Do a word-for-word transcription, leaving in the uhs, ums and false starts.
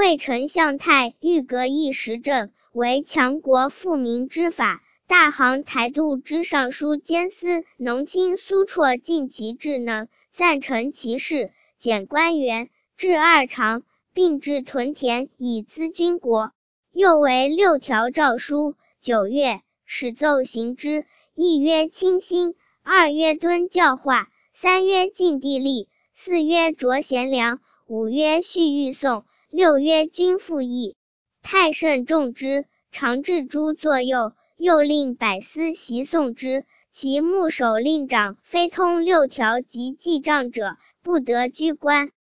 魏丞相太御革一时政，为强国富民之法。大行台度之尚书监司农卿苏绰尽其智能，赞成其事，减官员，置二常，并置屯田以资军国。又为六条诏书。九月，始奏行之。一曰清心，二曰敦教化，三曰尽地利，四曰着贤良，五曰续御颂，六曰均复议。太甚重之，常置诸作右，又令百司习诵之。其牧守令长非通六条及记账者，不得居官。